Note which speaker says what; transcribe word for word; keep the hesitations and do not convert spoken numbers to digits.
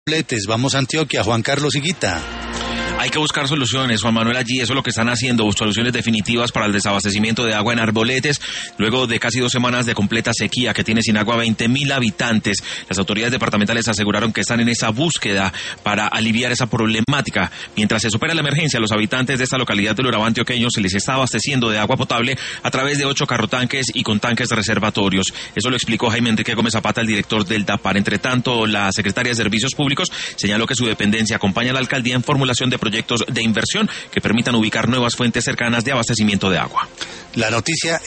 Speaker 1: Vamos a Antioquia, Juan Carlos Higuita.
Speaker 2: Hay que buscar soluciones, Juan Manuel, allí eso es lo que están haciendo, soluciones definitivas para el desabastecimiento de agua en Arboletes, luego de casi dos semanas de completa sequía que tiene sin agua veinte mil habitantes. Las autoridades departamentales aseguraron que están en esa búsqueda para aliviar esa problemática. Mientras se supera la emergencia, los habitantes de esta localidad del Urabá antioqueño se les está abasteciendo de agua potable a través de ocho carrotanques y con tanques reservatorios. Eso lo explicó Jaime Enrique Gómez Zapata, el director del DAPAR. Entre tanto, la secretaria de Servicios Públicos señaló que su dependencia acompaña a la alcaldía en formulación de proyectos de inversión que permitan ubicar nuevas fuentes cercanas de abastecimiento de agua.
Speaker 1: La noticia